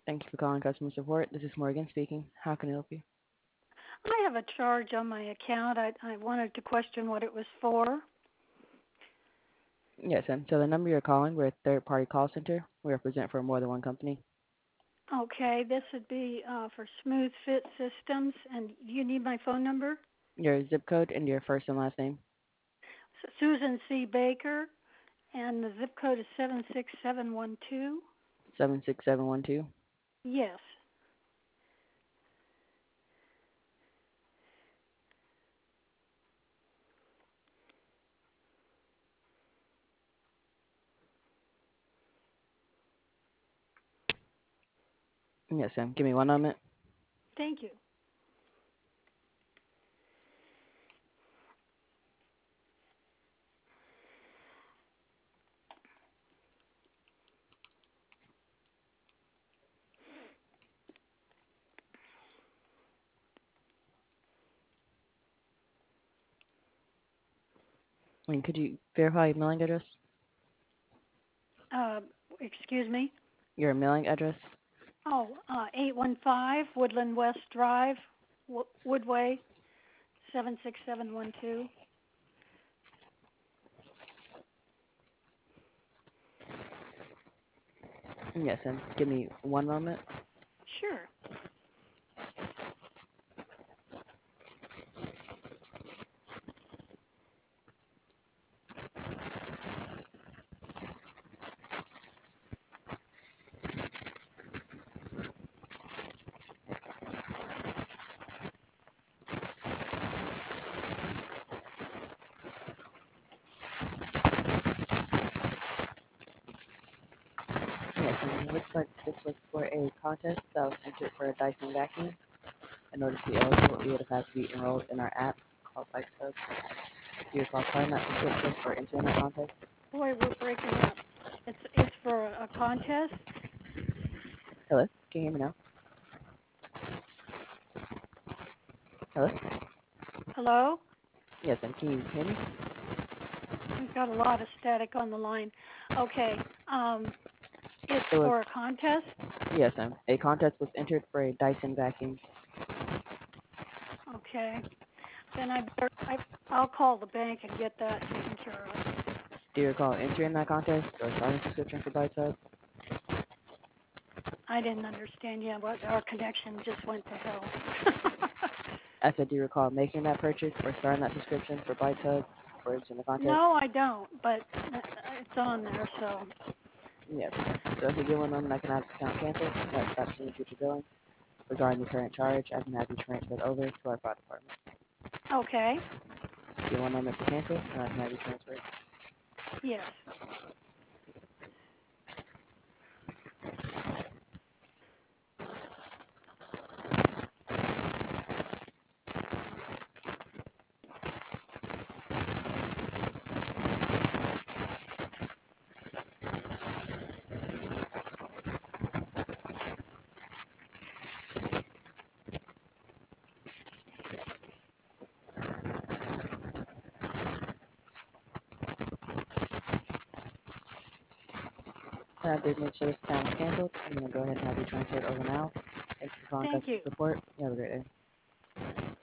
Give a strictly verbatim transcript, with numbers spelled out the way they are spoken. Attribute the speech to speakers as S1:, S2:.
S1: Thank you for calling customer support. This is Morgan speaking. How can I help you?
S2: I have a charge on my account. I, I wanted to question what it was for.
S1: Yes, and so the number you're calling, we're a third-party call center. We represent for more than one company.
S2: Okay, this would be uh, for Smooth Fit Systems, and you need my phone number?
S1: Your zip code and your first and last name.
S2: S- Susan C. Baker, and the zip code is seven six seven one two.
S1: seven six seven one two.
S2: Yes.
S1: Yes, ma'am. Give me one moment.
S2: Thank you.
S1: And could you verify your mailing address?
S2: Uh, excuse me?
S1: Your mailing address?
S2: Oh, uh, eight one five Woodland West Drive, w- Woodway, seven six seven one two.
S1: Yes, ma'am. Give me one moment.
S2: Sure.
S1: Yes, ma'am. It looks like this was for a contest that was entered for a Dyson vacuum. In order to be eligible, you would have had to be enrolled in our app called BikeSub. Do you recall signing that subscription or entering that contest?
S2: Boy, we're breaking up. It's it's for a contest.
S1: Hello? Can you hear me now? Hello?
S2: Hello?
S1: Yes, ma'am. Can you hear me?
S2: We've got a lot of static on the line. Okay. Um, it's
S1: It was
S2: for a contest.
S1: Yes, ma'am. A contest was entered for a Dyson vacuum.
S2: Okay. Then I better, I, I'll call the bank and get that taken care of.
S1: Do you recall entering that contest or starting a subscription for ByteSub?
S2: I didn't understand. Yeah, what our connection just went to hell.
S1: I said, do you recall making that purchase or starting that subscription for ByteSub or entering the contest?
S2: No, I don't. But uh, it's on there, so
S1: Yes. So if you give one moment, I can have the account canceled. That's stop seeing future billing. Regarding the current charge, I can have you transferred over to our fraud department.
S2: okay.
S1: Give one moment to cancel, and I can have you transferred.
S2: Yes.
S1: I did make sure this account is canceled. I'm going to go ahead and have you transferred over now. Thanks for calling
S2: Thank
S1: customer
S2: you.
S1: support. You have a great day.